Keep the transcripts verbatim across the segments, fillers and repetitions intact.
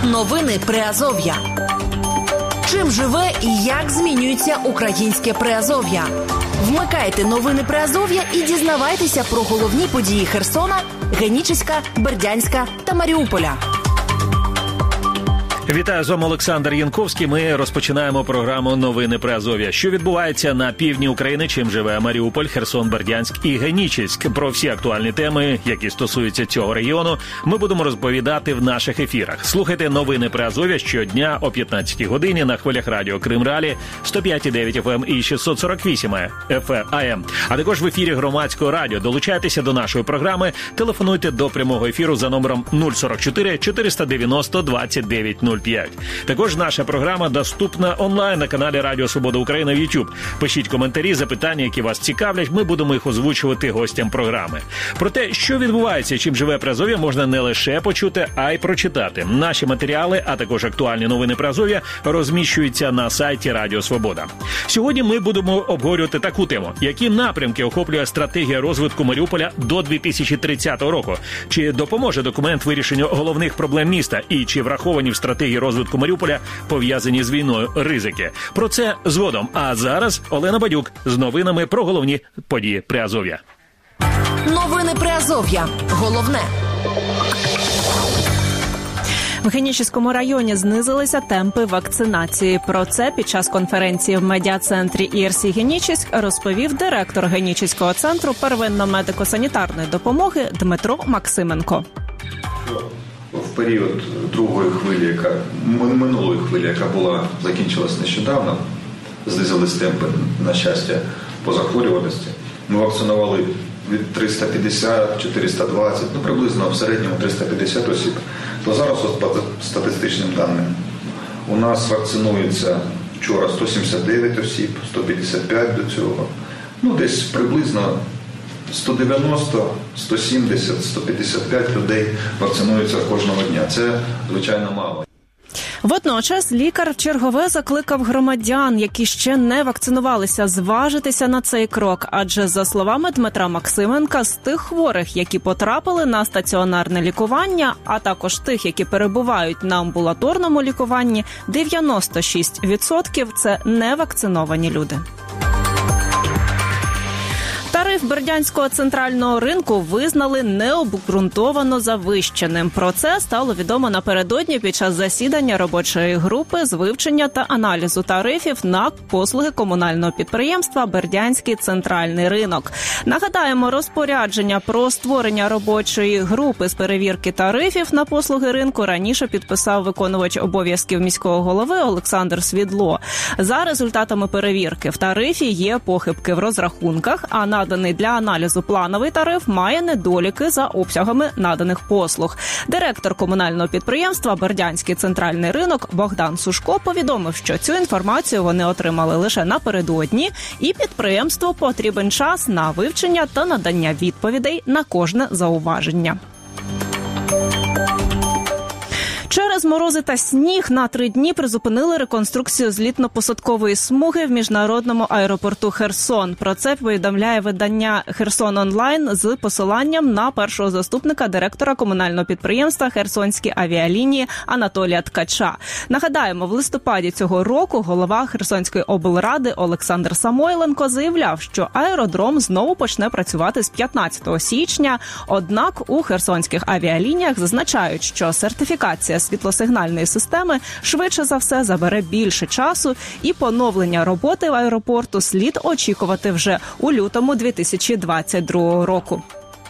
Новини Приазов'я. Чим живе і як змінюється українське Приазов'я? Вмикайте новини Приазов'я і дізнавайтеся про головні події Херсона, Генічеська, Бердянська та Маріуполя. Вітаю, з вами Олександр Янковський. Ми розпочинаємо програму «Новини Приазов'я». Що відбувається на півдні України, чим живе Маріуполь, Херсон, Бердянськ і Генічеськ. Про всі актуальні теми, які стосуються цього регіону, ми будемо розповідати в наших ефірах. Слухайте «Новини Приазов'я» щодня о п'ятнадцятій годині на хвилях радіо Крим-Ралі, сто п'ять і дев'ять еф ем і шістсот сорок вісім еф ем. А також в ефірі Громадського радіо. Долучайтеся до нашої програми, телефонуйте до прямого ефіру за номером нуль сорок чотири чотириста дев'яносто двадцять дев'ять нуль п'ять. Також наша програма доступна онлайн на каналі Радіо Свобода України в YouTube. Пишіть коментарі, запитання, які вас цікавлять, ми будемо їх озвучувати гостям програми. Про те, що відбувається, чим живе Приазов'я, можна не лише почути, а й прочитати. Наші матеріали, а також актуальні новини Приазов'я розміщуються на сайті Радіо Свобода. Сьогодні ми будемо обговорювати таку тему. Які напрямки охоплює стратегія розвитку Маріуполя до дві тисячі тридцятого року? Чи допоможе документ вирішенню головних проблем міста? І чи враховані в стратегії розвитку Маріуполя пов'язані з війною ризики? Про це згодом. А зараз Олена Бадюк з новинами про головні події Приазов'я. Новини Приазов'я. Головне. В Генічеському районі знизилися темпи вакцинації. Про це під час конференції в медіа-центрі і ар сі Генічеськ розповів директор Генічеського центру первинно-медико-санітарної допомоги Дмитро Максименко. В період другої хвилі, яка минулої хвилі, яка була закінчилась нещодавно, знизились темпи, на щастя, по захворюваності. Ми вакцинували від триста п'ятдесят - чотириста двадцять, ну приблизно в середньому триста п'ятдесят осіб. То зараз, по статистичним даним, у нас вакцинується вчора сто сімдесят дев'ять осіб, сто п'ятдесят п'ять до цього. Ну, десь приблизно сто дев'яносто, сто сімдесят, сто п'ятдесят п'ять людей вакцинуються кожного дня. Це, звичайно, мало. Водночас лікар вчергове закликав громадян, які ще не вакцинувалися, зважитися на цей крок. Адже, за словами Дмитра Максименка, з тих хворих, які потрапили на стаціонарне лікування, а також тих, які перебувають на амбулаторному лікуванні, дев'яносто шість відсотків – це невакциновані люди. Тариф Бердянського центрального ринку визнали необґрунтовано завищеним. Про це стало відомо напередодні під час засідання робочої групи з вивчення та аналізу тарифів на послуги комунального підприємства «Бердянський центральний ринок». Нагадаємо, розпорядження про створення робочої групи з перевірки тарифів на послуги ринку раніше підписав виконувач обов'язків міського голови Олександр Свідло. За результатами перевірки в тарифі є похибки в розрахунках, а на наданий для аналізу плановий тариф має недоліки за обсягами наданих послуг. Директор комунального підприємства «Бердянський центральний ринок» Богдан Сушко повідомив, що цю інформацію вони отримали лише напередодні, і підприємству потрібен час на вивчення та надання відповідей на кожне зауваження. Через морози та сніг на три дні призупинили реконструкцію злітно-посадкової смуги в міжнародному аеропорту Херсон. Про це повідомляє видання «Херсон онлайн» з посиланням на першого заступника директора комунального підприємства «Херсонські авіалінії» Анатолія Ткача. Нагадаємо, в листопаді цього року голова Херсонської облради Олександр Самойленко заявляв, що аеродром знову почне працювати з п'ятнадцятого січня. Однак у Херсонських авіалініях зазначають, що сертифікація світлосигнальної системи швидше за все забере більше часу, і поновлення роботи в аеропорту слід очікувати вже у лютому дві тисячі двадцять другого року.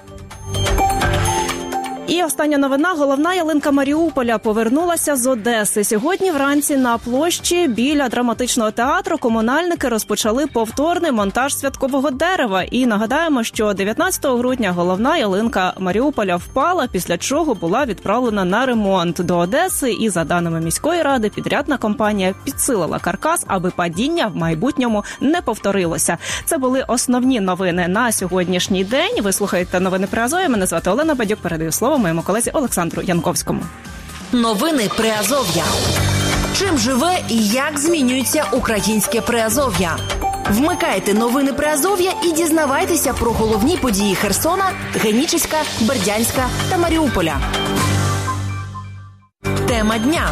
І остання новина. Головна ялинка Маріуполя повернулася з Одеси. Сьогодні вранці на площі біля драматичного театру комунальники розпочали повторний монтаж святкового дерева. І нагадаємо, що дев'ятнадцятого грудня головна ялинка Маріуполя впала, після чого була відправлена на ремонт до Одеси. І, за даними міської ради, підрядна компанія підсилила каркас, аби падіння в майбутньому не повторилося. Це були основні новини на сьогоднішній день. Ви слухаєте новини Приазов'я. Мене звати Олена Бадюк. Передаю слово моєму колезі Олександру Янковському. Новини Приазов'я. Чим живе і як змінюється українське Приазов'я? Вмикайте новини Приазов'я і дізнавайтеся про головні події Херсона, Генічеська, Бердянська та Маріуполя. Тема дня.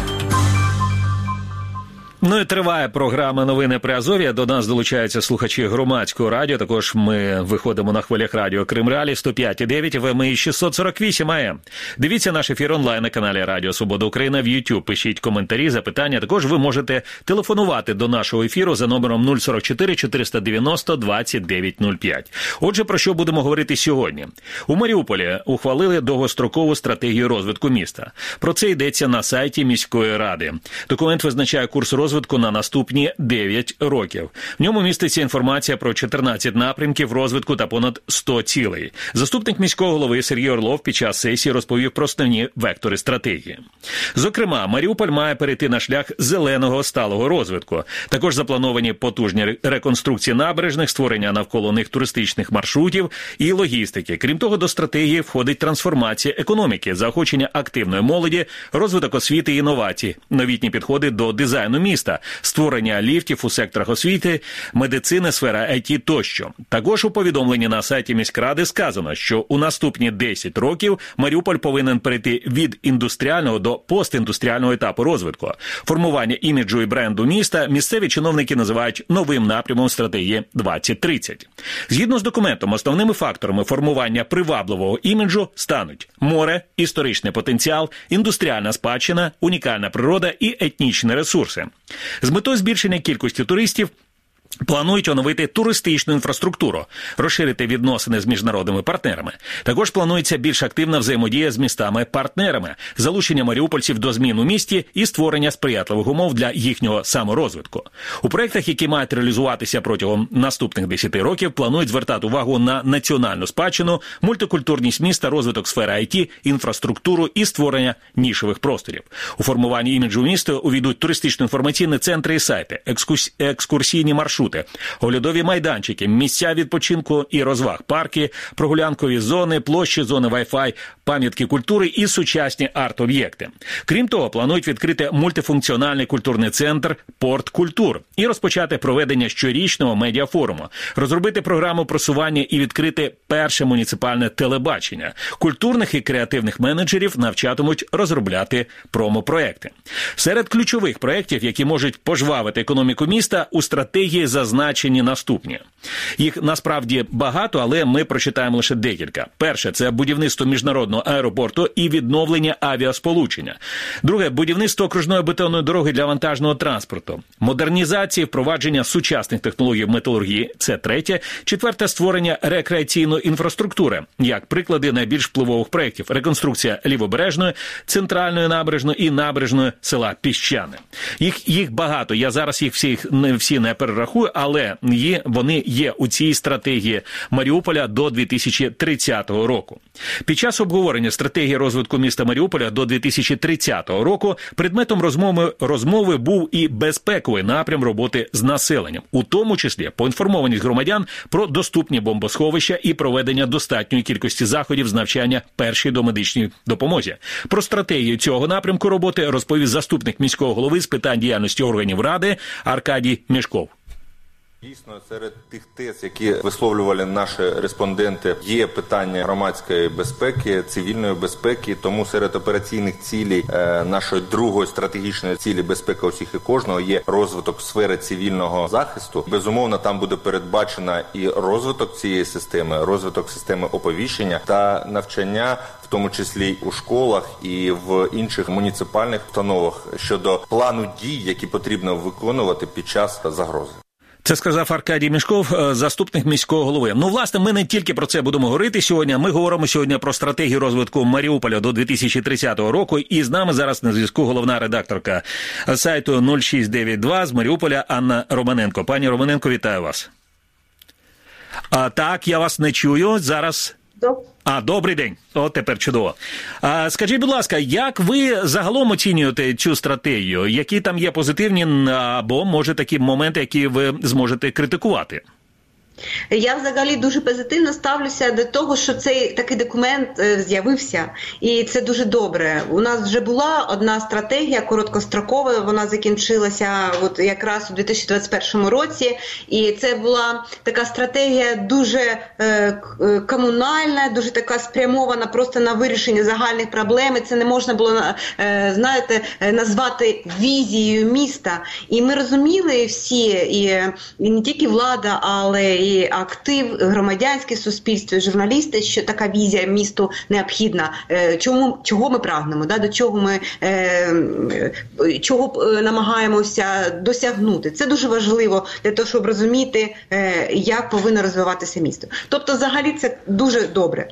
Ну і триває програма «Новини Приазов'я». До нас долучаються слухачі громадського радіо. Також ми виходимо на хвилях радіо Крим Реалі сто п'ять і дев'ять еф ем і шістсот сорок вісім ей ем. Дивіться наш ефір онлайн на каналі Радіо Свобода Україна в YouTube. Пишіть коментарі, запитання. Також ви можете телефонувати до нашого ефіру за номером нуль сорок чотири чотириста дев'яносто двадцять дев'ять нуль п'ять. Отже, про що будемо говорити сьогодні? У Маріуполі ухвалили довгострокову стратегію розвитку міста. Про це йдеться на сайті міської ради. Документ визначає курс розвитку розвитку на наступні дев'ять років. В ньому міститься інформація про чотирнадцять напрямків розвитку та понад сто цілей. Заступник міського голови Сергій Орлов під час сесії розповів про основні вектори стратегії. Зокрема, Маріуполь має перейти на шлях зеленого сталого розвитку. Також заплановані потужні реконструкції набережних, створення навколо них туристичних маршрутів і логістики. Крім того, до стратегії входить трансформація економіки, заохочення активної молоді, розвиток освіти і інновацій, новітні підходи до дизайну міста, створення ліфтів у секторах освіти, медицини, сфера ай ті тощо. Також у повідомленні на сайті міськради сказано, що у наступні десять років Маріуполь повинен перейти від індустріального до постіндустріального етапу розвитку. Формування іміджу і бренду міста місцеві чиновники називають новим напрямом стратегії двадцять тридцять. Згідно з документом, основними факторами формування привабливого іміджу стануть море, історичний потенціал, індустріальна спадщина, унікальна природа і етнічні ресурси. З метою збільшення кількості туристів планують оновити туристичну інфраструктуру, розширити відносини з міжнародними партнерами. Також планується більш активна взаємодія з містами-партнерами, залучення маріупольців до змін у місті і створення сприятливих умов для їхнього саморозвитку. У проєктах, які мають реалізуватися протягом наступних десяти років, планують звертати увагу на національну спадщину, мультикультурність міста, розвиток сфери ай ті, інфраструктуру і створення нішевих просторів. У формуванні іміджу міста увійдуть туристично-інформаційні центри і сайти, екскурс... екскурсійні маршрути, оглядові майданчики, місця відпочинку і розваг, парки, прогулянкові зони, площі, зони Wi-Fi, пам'ятки культури і сучасні арт-об'єкти. Крім того, планують відкрити мультифункціональний культурний центр «Порт культур» і розпочати проведення щорічного медіафоруму, розробити програму просування і відкрити перше муніципальне телебачення. Культурних і креативних менеджерів навчатимуть розробляти промо-проекти. Серед ключових проєктів, які можуть пожвавити економіку міста, у стратегії зазначені наступні. Їх насправді багато, але ми прочитаємо лише декілька. Перше – це будівництво міжнародного аеропорту і відновлення авіасполучення. Друге – будівництво окружної бетонної дороги для вантажного транспорту. Модернізація і впровадження сучасних технологій в металургії – це третє. Четверте – створення рекреаційної інфраструктури. Як приклади найбільш впливових проєктів – реконструкція Лівобережної, центральної набережної і набережної села Піщане. Їх, їх багато, я зараз їх всіх, не, всі не перерахую, але є, вони є у цій стратегії Маріуполя до дві тисячі тридцятого року. Під час обговорення стратегії розвитку міста Маріуполя до дві тисячі тридцятого року предметом розмови, розмови був і безпековий напрям роботи з населенням, у тому числі поінформованість громадян про доступні бомбосховища і проведення достатньої кількості заходів з навчання першій домедичній допомозі. Про стратегію цього напрямку роботи розповів заступник міського голови з питань діяльності органів ради Аркадій Мішков. Дійсно, серед тих тез, які висловлювали наші респонденти, є питання громадської безпеки, цивільної безпеки, тому серед операційних цілей е, нашої другої стратегічної цілі безпека усіх і кожного є розвиток сфери цивільного захисту. Безумовно, там буде передбачена і розвиток цієї системи, розвиток системи оповіщення та навчання, в тому числі у школах і в інших муніципальних установах щодо плану дій, які потрібно виконувати під час загрози. Це сказав Аркадій Мішков, заступник міського голови. Ну, власне, ми не тільки про це будемо говорити сьогодні, ми говоримо сьогодні про стратегію розвитку Маріуполя до дві тисячі тридцятого року, і з нами зараз на зв'язку головна редакторка сайту нуль шість дев'ять два з Маріуполя Анна Романенко. Пані Романенко, вітаю вас. А, так, я вас не чую, зараз... А, добрий день. От тепер чудово. А, скажіть, будь ласка, як ви загалом оцінюєте цю стратегію? Які там є позитивні або, може, такі моменти, які ви зможете критикувати? Я взагалі дуже позитивно ставлюся до того, що цей такий документ з'явився, і це дуже добре. У нас вже була одна стратегія короткострокова, вона закінчилася от якраз у дві тисячі двадцять першому році, і це була така стратегія дуже е, комунальна, дуже така спрямована просто на вирішення загальних проблем. І це не можна було, е, знаєте, назвати візією міста. І ми розуміли всі, і, і не тільки влада, але і І актив, громадянське суспільство, журналісти, що така візія місту необхідна. Чому, чого ми прагнемо, да? До чого ми чого намагаємося досягнути. Це дуже важливо для того, щоб розуміти, як повинно розвиватися місто. Тобто, взагалі, це дуже добре.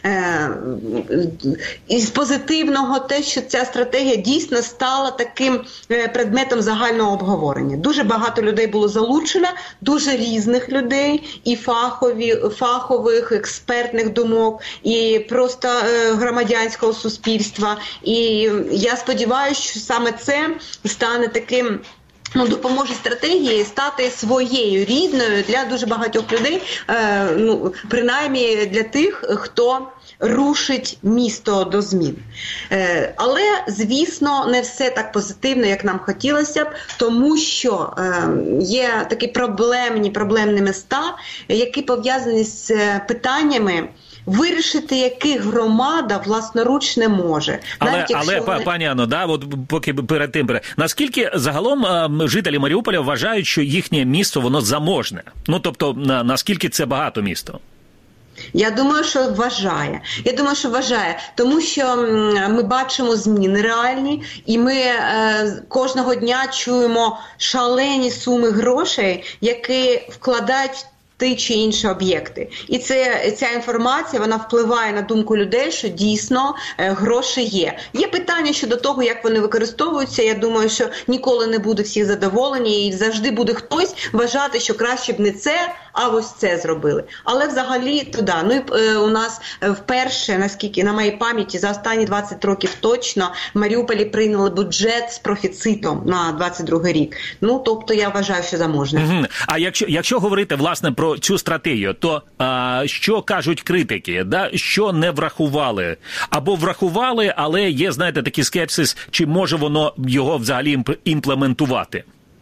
Із позитивного те, що ця стратегія дійсно стала таким предметом загального обговорення. Дуже багато людей було залучено, дуже різних людей, і фахові, фахових, експертних думок, і просто е, громадянського суспільства. І я сподіваюся, що саме це стане таким, ну, допоможе стратегії стати своєю, рідною для дуже багатьох людей, е, ну, принаймні для тих, хто рушить місто до змін. Е, але, звісно, не все так позитивно, як нам хотілося б, тому що е, є такі проблемні, проблемні міста, які пов'язані з питаннями, вирішити яких громада власноруч не може. Але, Навіть, але вони... пані Анно, да, от поки перед тим, наскільки загалом жителі Маріуполя вважають, що їхнє місто, воно заможне? Ну, тобто, на, наскільки це багато місто? Я думаю, що вважає. Я думаю, що вважає, тому що ми бачимо зміни реальні, і ми е, кожного дня чуємо шалені суми грошей, які вкладають ті чи інші об'єкти. І це, ця інформація, вона впливає на думку людей, що дійсно е, гроші є. Є питання щодо того, як вони використовуються. Я думаю, що ніколи не буде всі задоволені і завжди буде хтось вважати, що краще б не це, а ось це зробили. Але взагалі туди. Ну і е, у нас вперше, наскільки на моїй пам'яті, за останні двадцять років точно в Маріуполі прийняли бюджет з профіцитом на двадцять другий рік. Ну, тобто я вважаю, що заможне. Угу. А якщо, якщо говорити, власне, про цю стратегію, то а, що кажуть критики, да? Що не врахували? Або врахували, але є, знаєте, такий скепсис, чи може воно його взагалі імплементувати?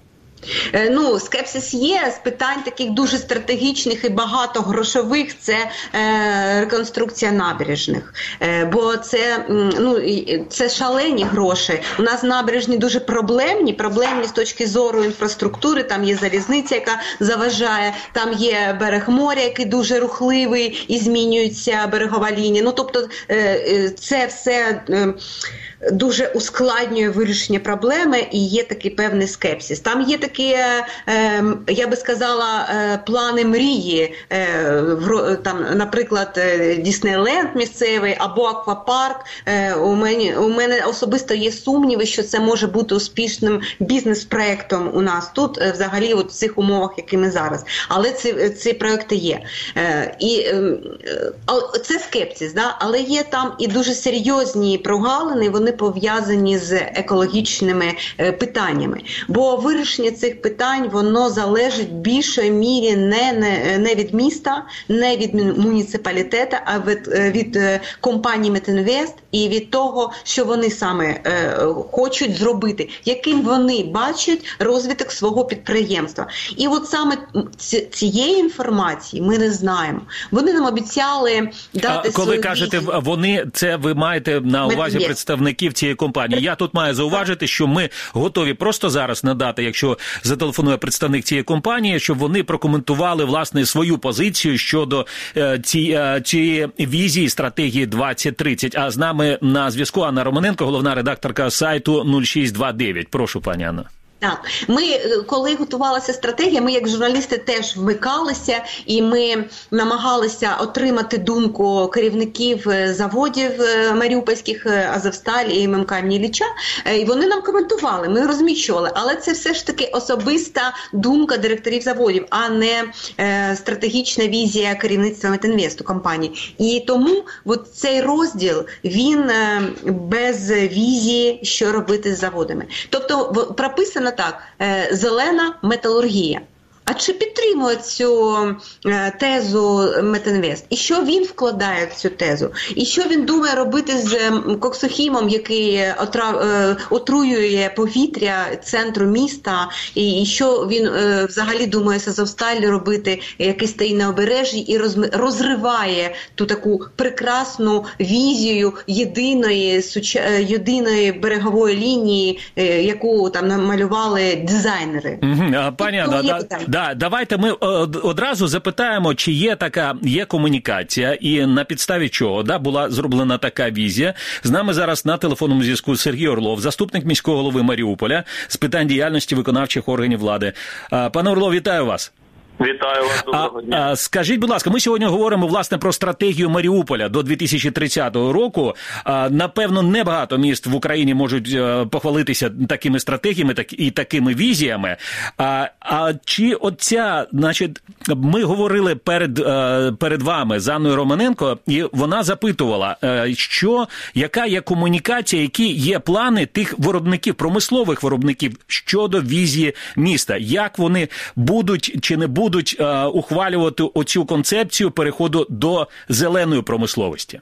Ну, скепсис є з питань таких дуже стратегічних і багатогрошових, це е, реконструкція набережних. Е, бо це, ну, це шалені гроші. У нас набережні дуже проблемні, проблемні з точки зору інфраструктури, там є залізниця, яка заважає, там є берег моря, який дуже рухливий і змінюється берегова лінія. Ну, тобто е, це все... Е, дуже ускладнює вирішення проблеми і є такий певний скепсис. Там є такі, е, я би сказала, е, плани мрії, е, там, наприклад, Діснейленд місцевий або аквапарк. Е, у, мене, у мене особисто є сумніви, що це може бути успішним бізнес-проєктом у нас тут, е, взагалі от в цих умовах, які ми зараз. Але ці, ці проєкти є. Е, і, е, це скепсис, да? Але є там і дуже серйозні прогалини, вони пов'язані з екологічними е, питаннями. Бо вирішення цих питань, воно залежить в більшої мірі не, не, не від міста, не від муніципалітету, а від, від е, компанії Метинвест і від того, що вони саме е, хочуть зробити, яким вони бачать розвиток свого підприємства. І от саме цієї інформації ми не знаємо. Вони нам обіцяли дати... А коли кажете візію. Вони, це ви маєте на увазі Метинвест. Представників цієї компанії. Я тут маю зауважити, що ми готові просто зараз надати, якщо зателефонує представник цієї компанії, щоб вони прокоментували, власне, свою позицію щодо е, ці, е, цієї візії стратегії двадцять тридцять. А з нами на зв'язку Анна Романенко, головна редакторка сайту нуль шість два дев'ять. Прошу, пані Анна. Так, ми, коли готувалася стратегія, ми як журналісти теж вмикалися і ми намагалися отримати думку керівників заводів маріупольських «Азовсталь» і ем ем ка імені Ілліча, і вони нам коментували, ми розміщували, але це все ж таки особиста думка директорів заводів, а не е, стратегічна візія керівництва Метинвесту компанії. І тому от цей розділ, він е, без візії, що робити з заводами. Тобто прописано так, зелена металургія. А чи підтримує цю е, тезу Метинвест? І що він вкладає в цю тезу? І що він думає робити з е, коксохімом, який отра, е, отруює повітря центру міста? І, і що він е, взагалі думає з Азовсталлю робити, який стоїть на обережжі і роз, розриває ту таку прекрасну візію єдиної, суча, єдиної берегової лінії, е, яку там намалювали дизайнери? Пані Анна, да, да, давайте ми одразу запитаємо, чи є така, є комунікація і на підставі чого, да, була зроблена така візія. З нами зараз на телефонному зв'язку Сергій Орлов, заступник міського голови Маріуполя з питань діяльності виконавчих органів влади. Пане Орлов, вітаю вас. Вітаю вас, доброго дня. А, а, скажіть, будь ласка, ми сьогодні говоримо, власне, про стратегію Маріуполя до дві тисячі тридцятого року. А, напевно, небагато міст в Україні можуть а, похвалитися такими стратегіями так, і такими візіями. А, а чи оця, значить, ми говорили перед, а, перед вами з Анною Романенко, і вона запитувала, а, що, яка є комунікація, які є плани тих виробників, промислових виробників щодо візії міста, як вони будуть чи не будуть будуть е, ухвалювати оцю концепцію переходу до зеленої промисловості?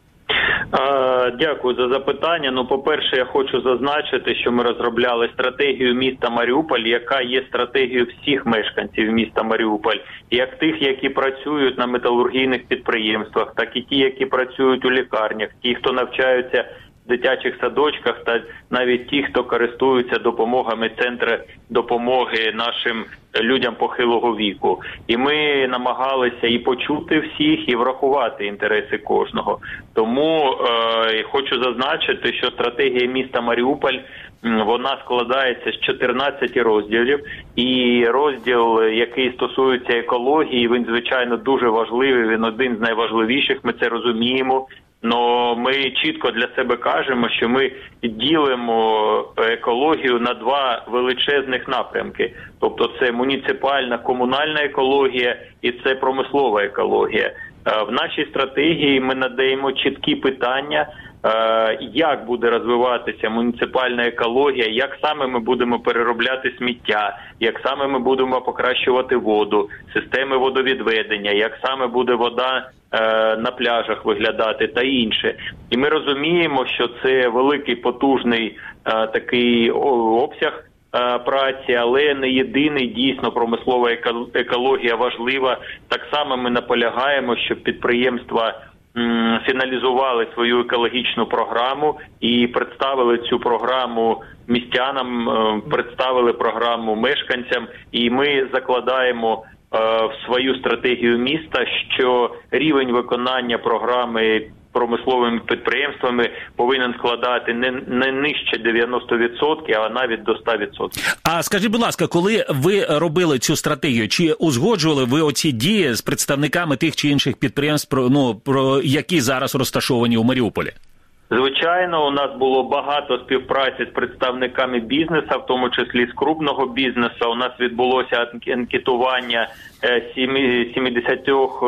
Дякую за запитання. Ну, по-перше, я хочу зазначити, що ми розробляли стратегію міста Маріуполь, яка є стратегією всіх мешканців міста Маріуполь, як тих, які працюють на металургійних підприємствах, так і ті, які працюють у лікарнях, ті, хто навчаються в дитячих садочках, та навіть ті, хто користуються допомогами центру допомоги нашим людям похилого віку. І ми намагалися і почути всіх, і врахувати інтереси кожного. Тому е, хочу зазначити, що стратегія міста Маріуполь, вона складається з чотирнадцяти розділів. І розділ, який стосується екології, він, звичайно, дуже важливий, він один з найважливіших, ми це розуміємо. Но ми чітко для себе кажемо, що ми ділимо екологію на два величезних напрямки. Тобто це муніципальна, комунальна екологія і це промислова екологія. В нашій стратегії ми надаємо чіткі питання, як буде розвиватися муніципальна екологія, як саме ми будемо переробляти сміття, як саме ми будемо покращувати воду, системи водовідведення, як саме буде вода на пляжах виглядати та інше. І ми розуміємо, що це великий потужний такий обсяг праці, але не єдиний, дійсно промислова екологія важлива. Так само ми наполягаємо, щоб підприємства фіналізували свою екологічну програму і представили цю програму містянам, представили програму мешканцям, і ми закладаємо в свою стратегію міста, що рівень виконання програми промисловими підприємствами повинен складати не, не нижче дев'яносто відсотків, а навіть до ста відсотків. А скажіть, будь ласка, коли ви робили цю стратегію, чи узгоджували ви оці дії з представниками тих чи інших підприємств, ну, про які зараз розташовані у Маріуполі? Звичайно, у нас було багато співпраці з представниками бізнесу, в тому числі з крупного бізнесу. У нас відбулося анкетування сімдесят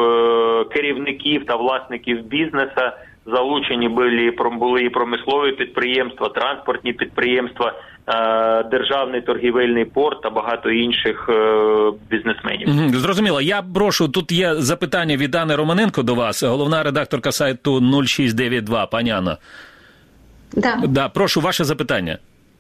керівників та власників бізнесу. Залучені були, були і промислові підприємства, транспортні підприємства, державний торгівельний порт та багато інших бізнесменів. Зрозуміло. Я прошу, тут є запитання від Анни Романенко до вас, головна редакторка сайту нуль шість дев'ять два. Пані Анна. Да. Да, прошу, ваше запитання.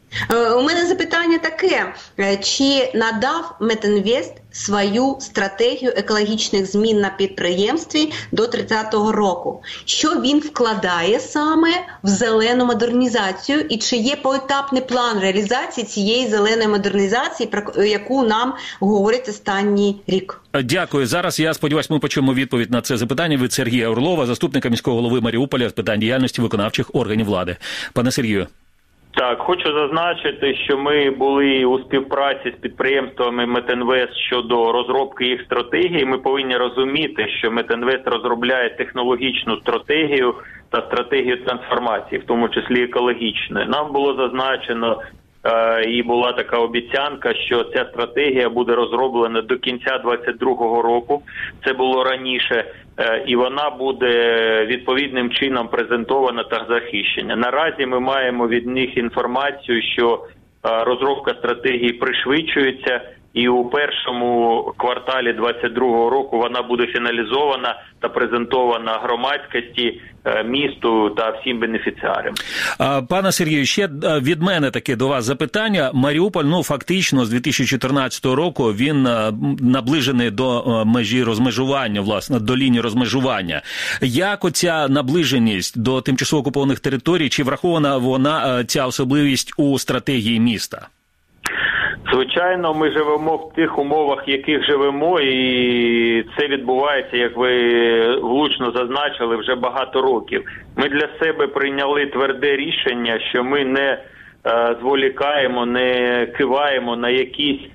У мене запитання таке. Чи надав Метинвест свою стратегію екологічних змін на підприємстві до тридцятого року? Що він вкладає саме в зелену модернізацію? І чи є поетапний план реалізації цієї зеленої модернізації, про яку нам говорять останній рік? Дякую. Зараз, я сподіваюся, ми почуємо відповідь на це запитання від Сергія Орлова, заступника міського голови Маріуполя з питань діяльності виконавчих органів влади. Пане Сергію. Так, хочу зазначити, що ми були у співпраці з підприємствами Метинвест щодо розробки їх стратегії. Ми повинні розуміти, що Метинвест розробляє технологічну стратегію та стратегію трансформації, в тому числі екологічної. Нам було зазначено е, і була така обіцянка, що ця стратегія буде розроблена до кінця двадцять другого року. Це було раніше. І вона буде відповідним чином презентована та захищена. Наразі ми маємо від них інформацію, що розробка стратегії пришвидшується, і у першому кварталі двадцять другого року вона буде фіналізована та презентована громадськості, місту та всім бенефіціарам. Пане Сергію, ще від мене таке до вас запитання. Маріуполь, ну, фактично, з дві тисячі чотирнадцятого року він наближений до межі розмежування, власне, до лінії розмежування. Як оця наближеність до тимчасово окупованих територій, чи врахована вона, ця особливість, у стратегії міста? Звичайно, ми живемо в тих умовах, в яких живемо, і це відбувається, як ви влучно зазначили, вже багато років. Ми для себе прийняли тверде рішення, що ми не е, зволікаємо, не киваємо на якісь е,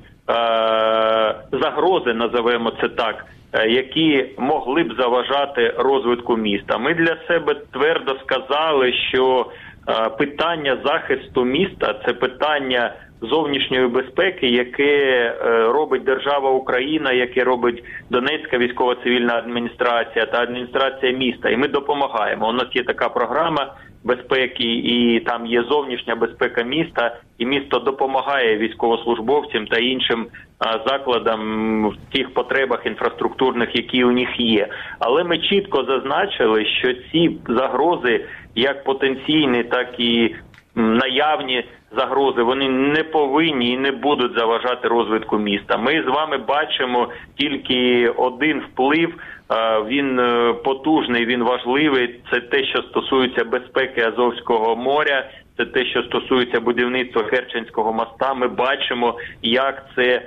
загрози, називаємо це так, е, які могли б заважати розвитку міста. Ми для себе твердо сказали, що е, питання захисту міста – це питання зовнішньої безпеки, яке робить держава Україна, яке робить Донецька військово-цивільна адміністрація та адміністрація міста. І ми допомагаємо. У нас є така програма безпеки, і там є зовнішня безпека міста, і місто допомагає військовослужбовцям та іншим закладам в тих потребах інфраструктурних, які у них є. Але ми чітко зазначили, що ці загрози, як потенційні, так і наявні загрози, вони не повинні і не будуть заважати розвитку міста. Ми з вами бачимо тільки один вплив, він потужний, він важливий, це те, що стосується безпеки Азовського моря, це те, що стосується будівництва Керченського моста. Ми бачимо, як це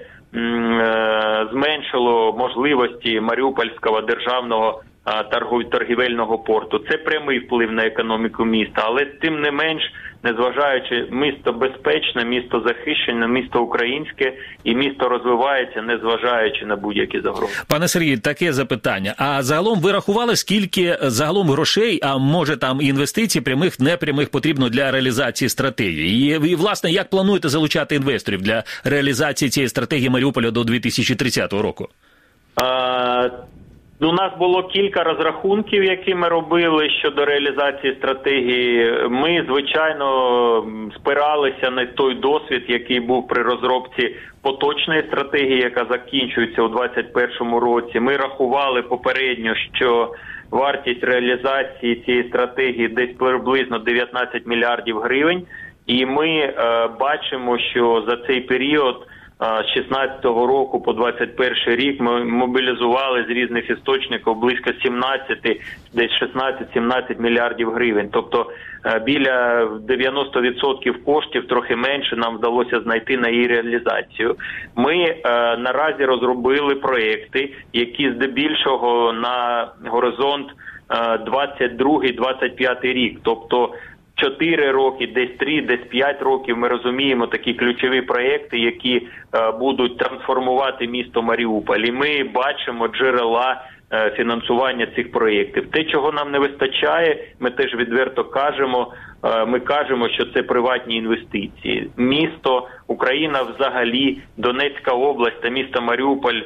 зменшило можливості Маріупольського державного торгівельного порту. Це прямий вплив на економіку міста, але тим не менш, незважаючи, місто безпечне, місто захищене, місто українське, і місто розвивається, незважаючи на будь-які загрози. Пане Сергію, таке запитання. А загалом ви рахували, скільки загалом грошей, а може там інвестицій, прямих, непрямих, потрібно для реалізації стратегії? І, і власне, як плануєте залучати інвесторів для реалізації цієї стратегії Маріуполя до дві тисячі тридцятого року? А... У нас було кілька розрахунків, які ми робили щодо реалізації стратегії. Ми, звичайно, спиралися на той досвід, який був при розробці поточної стратегії, яка закінчується у двадцять першому році. Ми рахували попередньо, що вартість реалізації цієї стратегії десь приблизно дев'ятнадцять мільярдів гривень. І ми е, бачимо, що за цей період з шістнадцятого року по двадцять перший рік ми мобілізували з різних істочників близько сімнадцять, десь шістнадцять-сімнадцять мільярдів гривень. Тобто біля дев'яносто відсотків коштів, трохи менше, нам вдалося знайти на її реалізацію. Ми е, наразі розробили проекти, які здебільшого на горизонт е, двадцять другий - двадцять п'ятий рік. Тобто чотири роки, десь три, десь п'ять років ми розуміємо такі ключові проекти, які е, будуть трансформувати місто Маріуполь. І ми бачимо джерела е, фінансування цих проєктів. Те, чого нам не вистачає, ми теж відверто кажемо, е, ми кажемо, що це приватні інвестиції. Місто, Україна взагалі, Донецька область та місто Маріуполь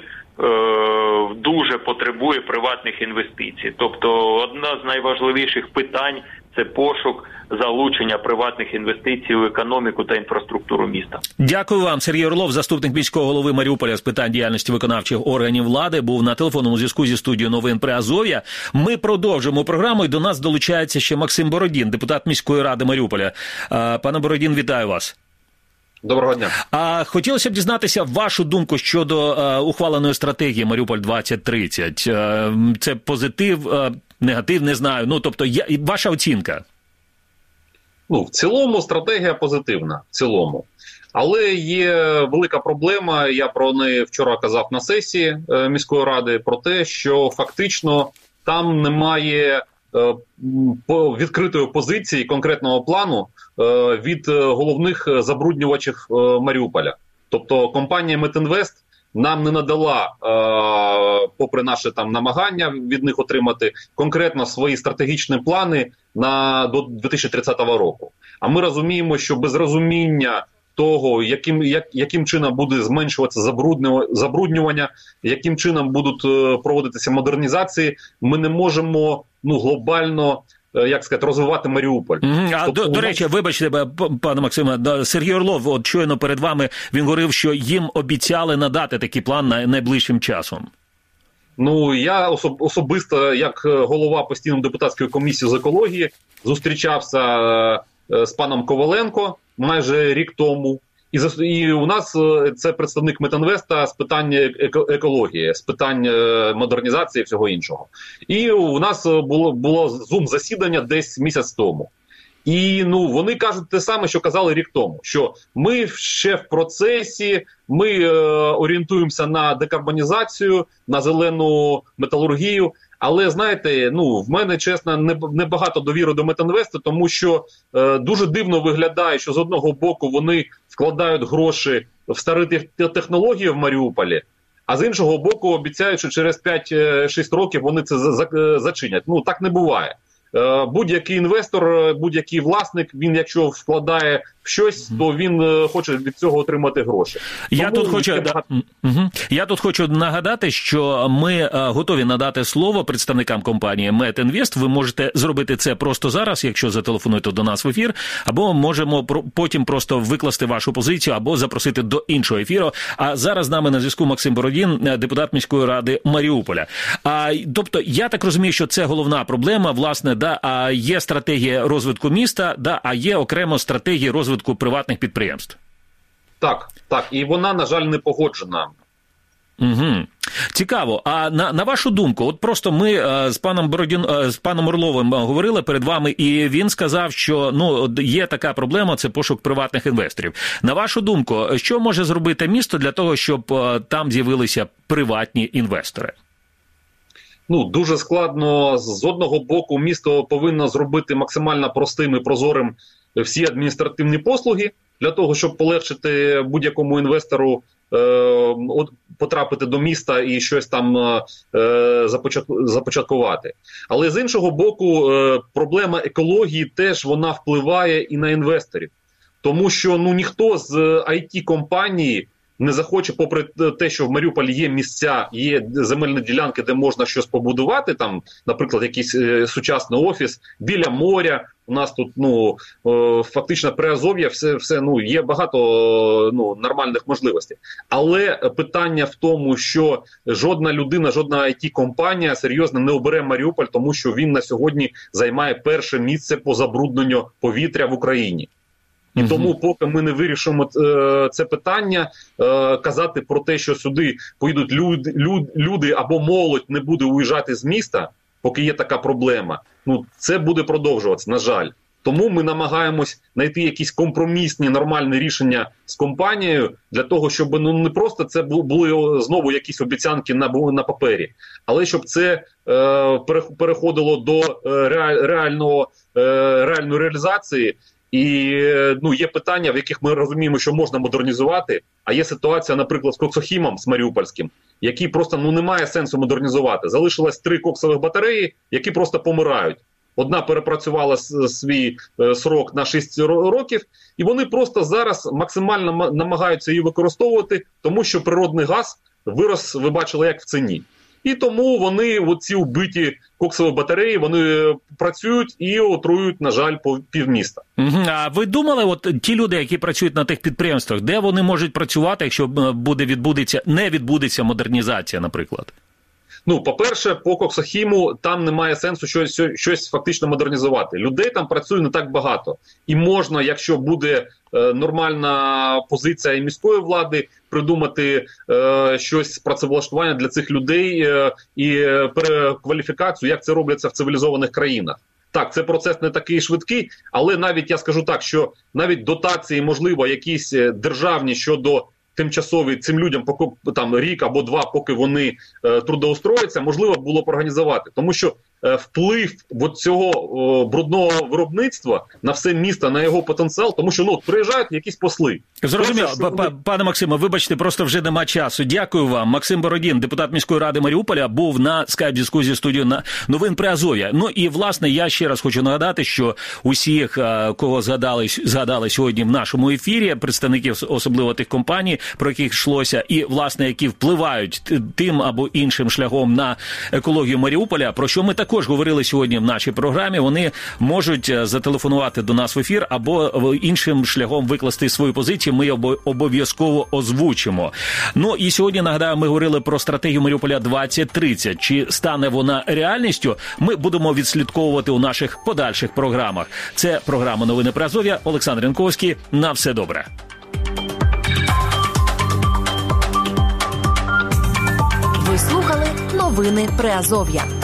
дуже потребує приватних інвестицій. Тобто одна з найважливіших питань – це пошук залучення приватних інвестицій у економіку та інфраструктуру міста. Дякую вам. Сергій Орлов, заступник міського голови Маріуполя з питань діяльності виконавчих органів влади, був на телефонному зв'язку зі студією новин Приазов'я. Ми продовжимо програму, і до нас долучається ще Максим Бородін, депутат міської ради Маріуполя. Пане Бородін, вітаю вас. Доброго дня. А хотілося б дізнатися вашу думку щодо е, ухваленої стратегії Маріуполь двадцять тридцять. Е, це позитив, е, негатив, не знаю. Ну, тобто, я, ваша оцінка? Ну, в цілому стратегія позитивна, в цілому. Але є велика проблема, я про неї вчора казав на сесії е, міської ради, про те, що фактично там немає е, по відкритої позиції конкретного плану від головних забруднювачів Маріуполя. Тобто компанія Метінвест нам не надала, попри наші там намагання від них отримати, конкретно свої стратегічні плани на до дві тисячі тридцятого року. А ми розуміємо, що без розуміння того, яким, як, яким чином буде зменшуватися забруднювання, яким чином будуть проводитися модернізації, ми не можемо ну, глобально як сказати, розвивати Маріуполь. Mm-hmm. А тобто, до, до речі, вибачте, пане Максиме, Сергій Орлов, от щойно перед вами, він говорив, що їм обіцяли надати такий план на найближчим часом. Ну, я особ, особисто, як голова постійної депутатської комісії з екології, зустрічався з паном Коваленко майже рік тому. І, і у нас це представник Метинвеста з питань екології, з питань модернізації і всього іншого. І у нас було, було зум-засідання десь місяць тому. І ну, вони кажуть те саме, що казали рік тому, що ми ще в процесі, ми е, орієнтуємося на декарбонізацію, на зелену металургію. Але, знаєте, ну, в мене, чесно, небагато не довіри до Метинвесту, тому що е, дуже дивно виглядає, що з одного боку вони вкладають гроші в старі технології в Маріуполі, а з іншого боку обіцяють, що через п'ять-шість років вони це зачинять. Ну, так не буває. Будь-який інвестор, будь-який власник, він якщо вкладає в щось, то він хоче від цього отримати гроші. Я тут хочу, багато... угу. Я тут хочу нагадати, що ми готові надати слово представникам компанії Метінвест. Ви можете зробити це просто зараз, якщо зателефонуєте до нас в ефір, або можемо потім просто викласти вашу позицію, або запросити до іншого ефіру. А зараз з нами на зв'язку Максим Бородін, депутат міської ради Маріуполя. А, тобто, я так розумію, що це головна проблема, власне, да, а є стратегія розвитку міста, да, а є окремо стратегія розвитку приватних підприємств. Так, так, і вона, на жаль, не погоджена. Угу. Цікаво. А на, на вашу думку, от просто ми а, з паном Бородін, а, з паном Орловим говорили перед вами, і він сказав, що ну є така проблема, це пошук приватних інвесторів. На вашу думку, що може зробити місто для того, щоб а, там з'явилися приватні інвестори? Ну, дуже складно. З одного боку, місто повинно зробити максимально простим і прозорим всі адміністративні послуги для того, щоб полегшити будь-якому інвестору е, от, потрапити до міста і щось там е, започатку, започаткувати. Але з іншого боку, е, проблема екології теж вона впливає і на інвесторів. Тому що ну, ніхто з ай ті-компанії не захоче, попри те, що в Маріуполі є місця, є земельні ділянки, де можна щось побудувати, там, наприклад, якийсь е, сучасний офіс, біля моря. У нас тут, ну, е, фактично Приазов'я, все, все, ну, є багато е, ну, нормальних можливостей. Але питання в тому, що жодна людина, жодна ай ті-компанія серйозно не обере Маріуполь, тому що він на сьогодні займає перше місце по забрудненню повітря в Україні. І mm-hmm. тому, поки ми не вирішимо е, це питання, е, казати про те, що сюди поїдуть люди, люд, люди або молодь не буде уїжджати з міста, поки є така проблема, ну це буде продовжуватися, на жаль. Тому ми намагаємось знайти якісь компромісні, нормальні рішення з компанією для того, щоб ну не просто це були знову якісь обіцянки на, на папері, але щоб це е, переходило до е, реального, е, реальної реалізації. І ну, є питання, в яких ми розуміємо, що можна модернізувати, а є ситуація, наприклад, з Коксохімом, з Маріупольським, які просто ну, немає сенсу модернізувати. Залишилось три коксових батареї, які просто помирають. Одна перепрацювала свій е, срок на шість років, і вони просто зараз максимально намагаються її використовувати, тому що природний газ вирос, ви бачили, як в ціні. І тому вони, оці вбиті коксові батареї, вони працюють і отруюють, на жаль, по півміста. Угу. А ви думали, от ті люди, які працюють на тих підприємствах, де вони можуть працювати, якщо буде відбудеться, не відбудеться модернізація, наприклад? Ну, по-перше, по Коксохіму там немає сенсу щось, щось фактично модернізувати. Людей там працює не так багато. І можна, якщо буде е, нормальна позиція і міської влади, придумати е, щось працевлаштування для цих людей е, і перекваліфікацію, як це робляться в цивілізованих країнах. Так, це процес не такий швидкий, але навіть я скажу так, що навіть дотації, можливо, якісь державні щодо тимчасові цим людям поки там рік або два, поки вони е, трудоустрояться, можливо було б організувати. Тому що е, вплив от цього е, брудного виробництва на все місто, на його потенціал, тому що ну приїжджають якісь посли. Зрозуміло. Вони... Пане Максиме, вибачте, просто вже нема часу. Дякую вам. Максим Бородін, депутат міської ради Маріуполя, був на скайп-дискусії студії на новин Приазов'я. Ну і, власне, я ще раз хочу нагадати, що усіх, кого згадали, згадали сьогодні в нашому ефірі, представників особливо тих компаній, про яких йшлося, і, власне, які впливають тим або іншим шляхом на екологію Маріуполя, про що ми також також говорили сьогодні в нашій програмі. Вони можуть зателефонувати до нас в ефір або іншим шляхом викласти свою позицію. Ми обов'язково озвучимо. Ну і сьогодні, нагадаю, ми говорили про стратегію Маріуполя двадцять тридцять. Чи стане вона реальністю? Ми будемо відслідковувати у наших подальших програмах. Це програма «Новини Приазов'я». Олександр Янковський. На все добре. Ви слухали «Новини Приазов'я».